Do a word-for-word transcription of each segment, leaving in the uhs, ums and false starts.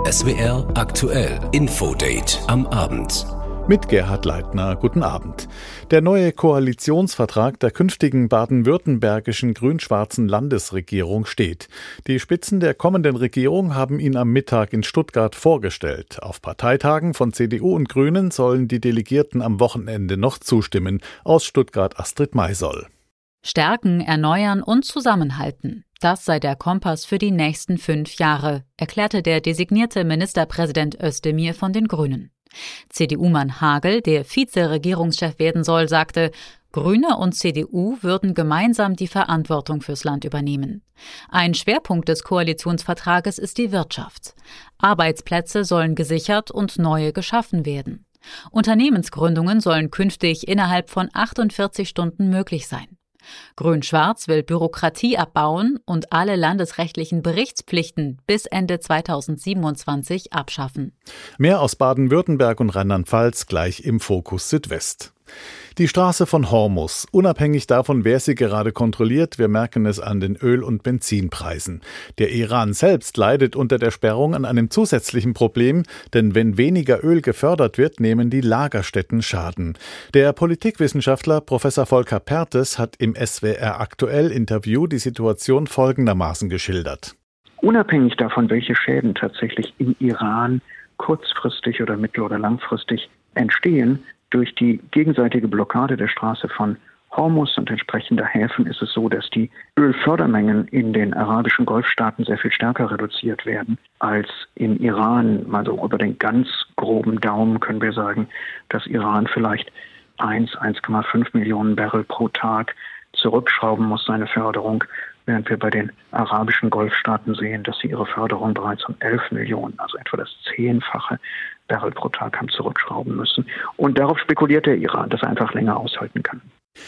S W R aktuell Infodate am Abend. Mit Gerhard Leitner, guten Abend. Der neue Koalitionsvertrag der künftigen baden-württembergischen grün-schwarzen Landesregierung steht. Die Spitzen der kommenden Regierung haben ihn am Mittag in Stuttgart vorgestellt. Auf Parteitagen von C D U und Grünen sollen die Delegierten am Wochenende noch zustimmen. Aus Stuttgart Astrid Maisoll. Stärken, erneuern und zusammenhalten. Das sei der Kompass für die nächsten fünf Jahre, erklärte der designierte Ministerpräsident Özdemir von den Grünen. C D U-Mann Hagel, der Vize-Regierungschef werden soll, sagte, Grüne und C D U würden gemeinsam die Verantwortung fürs Land übernehmen. Ein Schwerpunkt des Koalitionsvertrages ist die Wirtschaft. Arbeitsplätze sollen gesichert und neue geschaffen werden. Unternehmensgründungen sollen künftig innerhalb von achtundvierzig Stunden möglich sein. Grün-Schwarz will Bürokratie abbauen und alle landesrechtlichen Berichtspflichten bis Ende zweitausendsiebenundzwanzig abschaffen. Mehr aus Baden-Württemberg und Rheinland-Pfalz gleich im Fokus Südwest. Die Straße von Hormuz, unabhängig davon, wer sie gerade kontrolliert, wir merken es an den Öl- und Benzinpreisen. Der Iran selbst leidet unter der Sperrung an einem zusätzlichen Problem, denn wenn weniger Öl gefördert wird, nehmen die Lagerstätten Schaden. Der Politikwissenschaftler Professor Volker Perthes hat im S W R aktuell Interview die Situation folgendermaßen geschildert. Unabhängig davon, welche Schäden tatsächlich im Iran kurzfristig oder mittel- oder langfristig entstehen, durch die gegenseitige Blockade der Straße von Hormuz und entsprechender Häfen ist es so, dass die Ölfördermengen in den arabischen Golfstaaten sehr viel stärker reduziert werden als im Iran. Mal so über den ganz groben Daumen können wir sagen, dass Iran vielleicht eins, eins Komma fünf Millionen Barrel pro Tag zurückschrauben muss, seine Förderung, während wir bei den arabischen Golfstaaten sehen, dass sie ihre Förderung bereits um elf Millionen, also etwa das Zehnfache Barrel pro Tag haben zurückschrauben müssen. Und darauf spekuliert der Iran, dass er einfach länger aushalten kann.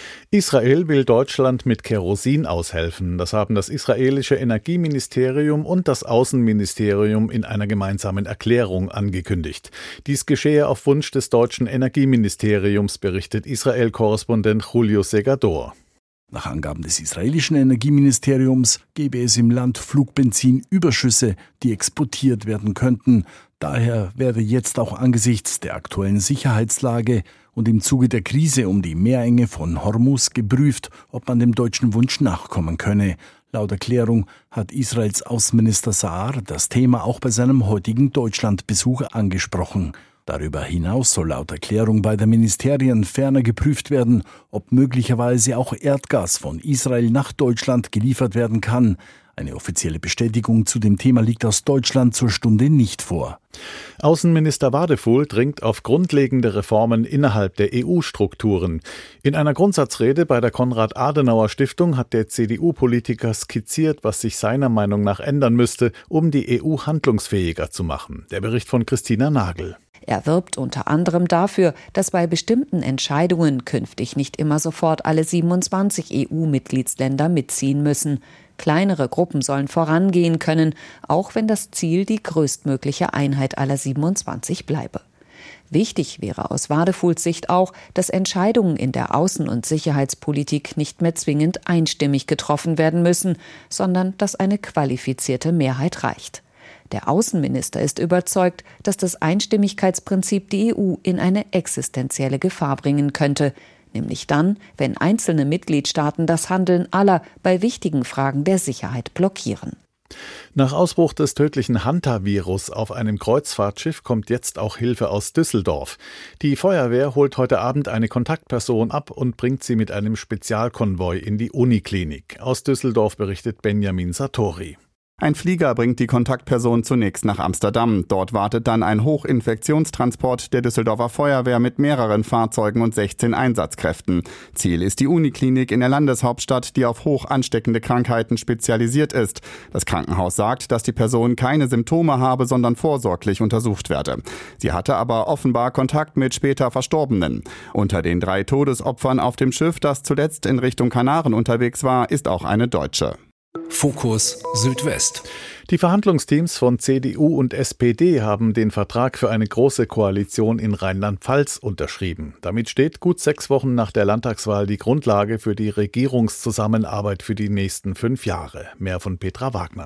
Israel will Deutschland mit Kerosin aushelfen. Das haben das israelische Energieministerium und das Außenministerium in einer gemeinsamen Erklärung angekündigt. Dies geschehe auf Wunsch des deutschen Energieministeriums, berichtet Israel-Korrespondent Julio Segador. Nach Angaben des israelischen Energieministeriums gäbe es im Land Flugbenzin-Überschüsse, die exportiert werden könnten. Daher werde jetzt auch angesichts der aktuellen Sicherheitslage und im Zuge der Krise um die Meerenge von Hormuz geprüft, ob man dem deutschen Wunsch nachkommen könne. Laut Erklärung hat Israels Außenminister Saar das Thema auch bei seinem heutigen Deutschlandbesuch angesprochen. Darüber hinaus soll laut Erklärung beider Ministerien ferner geprüft werden, ob möglicherweise auch Erdgas von Israel nach Deutschland geliefert werden kann. Eine offizielle Bestätigung zu dem Thema liegt aus Deutschland zur Stunde nicht vor. Außenminister Wadefuhl dringt auf grundlegende Reformen innerhalb der E U-Strukturen. In einer Grundsatzrede bei der Konrad-Adenauer-Stiftung hat der C D U-Politiker skizziert, was sich seiner Meinung nach ändern müsste, um die E U handlungsfähiger zu machen. Der Bericht von Christina Nagel. Er wirbt unter anderem dafür, dass bei bestimmten Entscheidungen künftig nicht immer sofort alle siebenundzwanzig E U-Mitgliedsländer mitziehen müssen. Kleinere Gruppen sollen vorangehen können, auch wenn das Ziel die größtmögliche Einheit aller siebenundzwanzig bleibe. Wichtig wäre aus Wadefuhls Sicht auch, dass Entscheidungen in der Außen- und Sicherheitspolitik nicht mehr zwingend einstimmig getroffen werden müssen, sondern dass eine qualifizierte Mehrheit reicht. Der Außenminister ist überzeugt, dass das Einstimmigkeitsprinzip die E U in eine existenzielle Gefahr bringen könnte, nämlich dann, wenn einzelne Mitgliedstaaten das Handeln aller bei wichtigen Fragen der Sicherheit blockieren. Nach Ausbruch des tödlichen Hanta-Virus auf einem Kreuzfahrtschiff kommt jetzt auch Hilfe aus Düsseldorf. Die Feuerwehr holt heute Abend eine Kontaktperson ab und bringt sie mit einem Spezialkonvoi in die Uniklinik. Aus Düsseldorf berichtet Benjamin Sartori. Ein Flieger bringt die Kontaktperson zunächst nach Amsterdam. Dort wartet dann ein Hochinfektionstransport der Düsseldorfer Feuerwehr mit mehreren Fahrzeugen und sechzehn Einsatzkräften. Ziel ist die Uniklinik in der Landeshauptstadt, die auf hoch ansteckende Krankheiten spezialisiert ist. Das Krankenhaus sagt, dass die Person keine Symptome habe, sondern vorsorglich untersucht werde. Sie hatte aber offenbar Kontakt mit später Verstorbenen. Unter den drei Todesopfern auf dem Schiff, das zuletzt in Richtung Kanaren unterwegs war, ist auch eine Deutsche. Fokus Südwest. Die Verhandlungsteams von C D U und S P D haben den Vertrag für eine große Koalition in Rheinland-Pfalz unterschrieben. Damit steht gut sechs Wochen nach der Landtagswahl die Grundlage für die Regierungszusammenarbeit für die nächsten fünf Jahre. Mehr von Petra Wagner.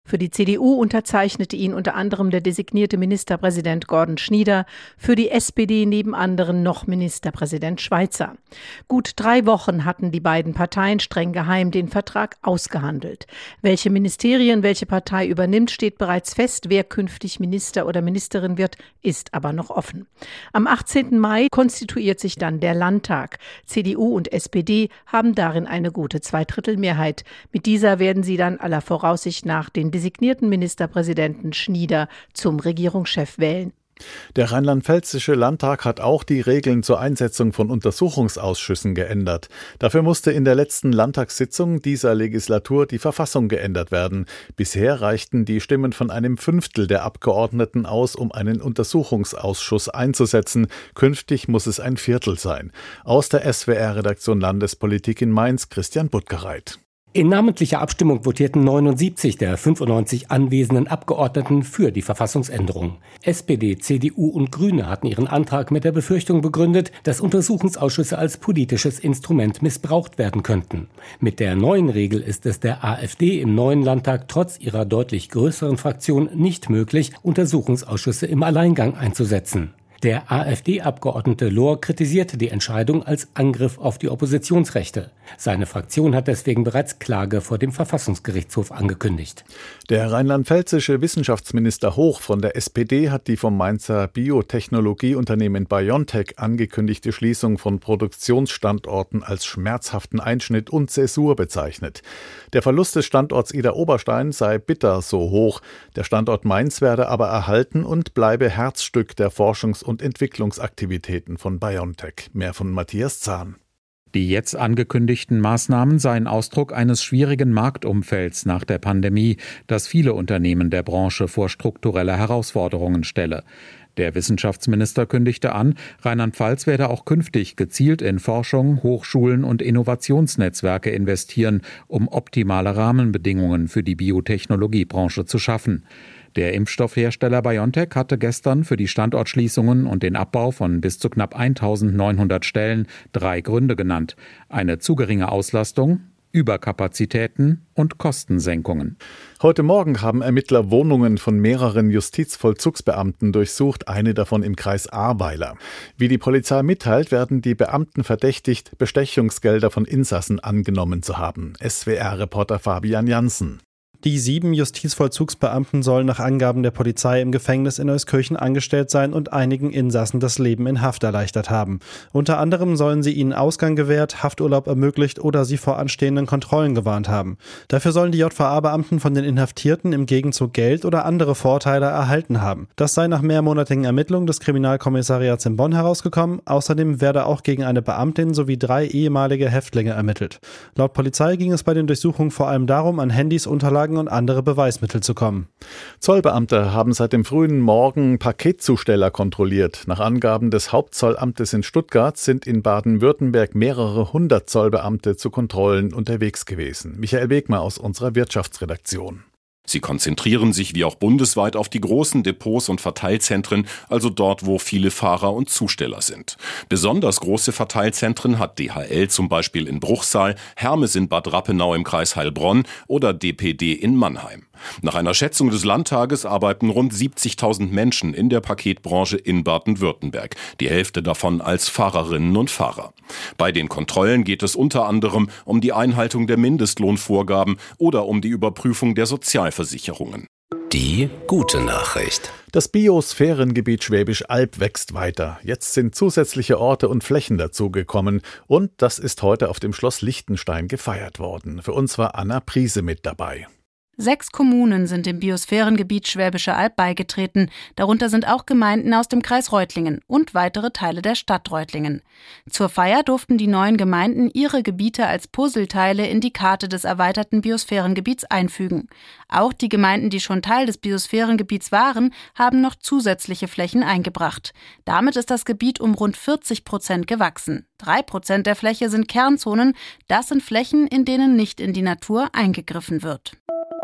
Für die C D U unterzeichnete ihn unter anderem der designierte Ministerpräsident Gordon Schnieder, für die S P D neben anderen noch Ministerpräsident Schweizer. Gut drei Wochen hatten die beiden Parteien streng geheim den Vertrag ausgehandelt. Welche Ministerien welche Partei übernimmt, steht bereits fest. Wer künftig Minister oder Ministerin wird, ist aber noch offen. Am achtzehnten Mai konstituiert sich dann der Landtag. C D U und S P D haben darin eine gute Zweidrittelmehrheit. Mit dieser werden sie dann aller Voraussicht nach den designierten Ministerpräsidenten Schnieder zum Regierungschef wählen. Der rheinland-pfälzische Landtag hat auch die Regeln zur Einsetzung von Untersuchungsausschüssen geändert. Dafür musste in der letzten Landtagssitzung dieser Legislatur die Verfassung geändert werden. Bisher reichten die Stimmen von einem Fünftel der Abgeordneten aus, um einen Untersuchungsausschuss einzusetzen. Künftig muss es ein Viertel sein. Aus der S W R-Redaktion Landespolitik in Mainz, Christian Buttgereit. In namentlicher Abstimmung votierten neunundsiebzig der fünfundneunzig anwesenden Abgeordneten für die Verfassungsänderung. S P D, C D U und Grüne hatten ihren Antrag mit der Befürchtung begründet, dass Untersuchungsausschüsse als politisches Instrument missbraucht werden könnten. Mit der neuen Regel ist es der AfD im neuen Landtag trotz ihrer deutlich größeren Fraktion nicht möglich, Untersuchungsausschüsse im Alleingang einzusetzen. Der AfD-Abgeordnete Lohr kritisierte die Entscheidung als Angriff auf die Oppositionsrechte. Seine Fraktion hat deswegen bereits Klage vor dem Verfassungsgerichtshof angekündigt. Der rheinland-pfälzische Wissenschaftsminister Hoch von der S P D hat die vom Mainzer Biotechnologieunternehmen BioNTech angekündigte Schließung von Produktionsstandorten als schmerzhaften Einschnitt und Zäsur bezeichnet. Der Verlust des Standorts Idar-Oberstein sei bitter, so Hoch. Der Standort Mainz werde aber erhalten und bleibe Herzstück der Forschungs- und Entwicklungsaktivitäten von BioNTech. Mehr von Matthias Zahn. Die jetzt angekündigten Maßnahmen seien Ausdruck eines schwierigen Marktumfelds nach der Pandemie, das viele Unternehmen der Branche vor strukturelle Herausforderungen stelle. Der Wissenschaftsminister kündigte an, Rheinland-Pfalz werde auch künftig gezielt in Forschung, Hochschulen und Innovationsnetzwerke investieren, um optimale Rahmenbedingungen für die Biotechnologiebranche zu schaffen. Der Impfstoffhersteller BioNTech hatte gestern für die Standortschließungen und den Abbau von bis zu knapp eintausendneunhundert Stellen drei Gründe genannt: eine zu geringe Auslastung, Überkapazitäten und Kostensenkungen. Heute Morgen haben Ermittler Wohnungen von mehreren Justizvollzugsbeamten durchsucht, eine davon im Kreis Ahrweiler. Wie die Polizei mitteilt, werden die Beamten verdächtigt, Bestechungsgelder von Insassen angenommen zu haben. S W R-Reporter Fabian Janssen. Die sieben Justizvollzugsbeamten sollen nach Angaben der Polizei im Gefängnis in Euskirchen angestellt sein und einigen Insassen das Leben in Haft erleichtert haben. Unter anderem sollen sie ihnen Ausgang gewährt, Hafturlaub ermöglicht oder sie vor anstehenden Kontrollen gewarnt haben. Dafür sollen die J V A-Beamten von den Inhaftierten im Gegenzug Geld oder andere Vorteile erhalten haben. Das sei nach mehrmonatigen Ermittlungen des Kriminalkommissariats in Bonn herausgekommen. Außerdem werde auch gegen eine Beamtin sowie drei ehemalige Häftlinge ermittelt. Laut Polizei ging es bei den Durchsuchungen vor allem darum, an Handys, Unterlagen und andere Beweismittel zu kommen. Zollbeamte haben seit dem frühen Morgen Paketzusteller kontrolliert. Nach Angaben des Hauptzollamtes in Stuttgart sind in Baden-Württemberg mehrere hundert Zollbeamte zu Kontrollen unterwegs gewesen. Michael Wegmer aus unserer Wirtschaftsredaktion. Sie konzentrieren sich wie auch bundesweit auf die großen Depots und Verteilzentren, also dort, wo viele Fahrer und Zusteller sind. Besonders große Verteilzentren hat D H L zum Beispiel in Bruchsal, Hermes in Bad Rappenau im Kreis Heilbronn oder D P D in Mannheim. Nach einer Schätzung des Landtages arbeiten rund siebzigtausend Menschen in der Paketbranche in Baden-Württemberg, die Hälfte davon als Fahrerinnen und Fahrer. Bei den Kontrollen geht es unter anderem um die Einhaltung der Mindestlohnvorgaben oder um die Überprüfung der Sozialversicherungen. Die gute Nachricht. Das Biosphärengebiet Schwäbisch Alb wächst weiter. Jetzt sind zusätzliche Orte und Flächen dazugekommen. Und das ist heute auf dem Schloss Liechtenstein gefeiert worden. Für uns war Anna Priese mit dabei. Sechs Kommunen sind dem Biosphärengebiet Schwäbische Alb beigetreten. Darunter sind auch Gemeinden aus dem Kreis Reutlingen und weitere Teile der Stadt Reutlingen. Zur Feier durften die neuen Gemeinden ihre Gebiete als Puzzleteile in die Karte des erweiterten Biosphärengebiets einfügen. Auch die Gemeinden, die schon Teil des Biosphärengebiets waren, haben noch zusätzliche Flächen eingebracht. Damit ist das Gebiet um rund vierzig Prozent gewachsen. Drei Prozent der Fläche sind Kernzonen. Das sind Flächen, in denen nicht in die Natur eingegriffen wird.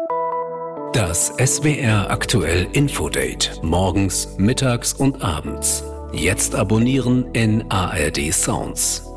Das S W R aktuell Infodate. Morgens, mittags und abends. Jetzt abonnieren in A R D Sounds.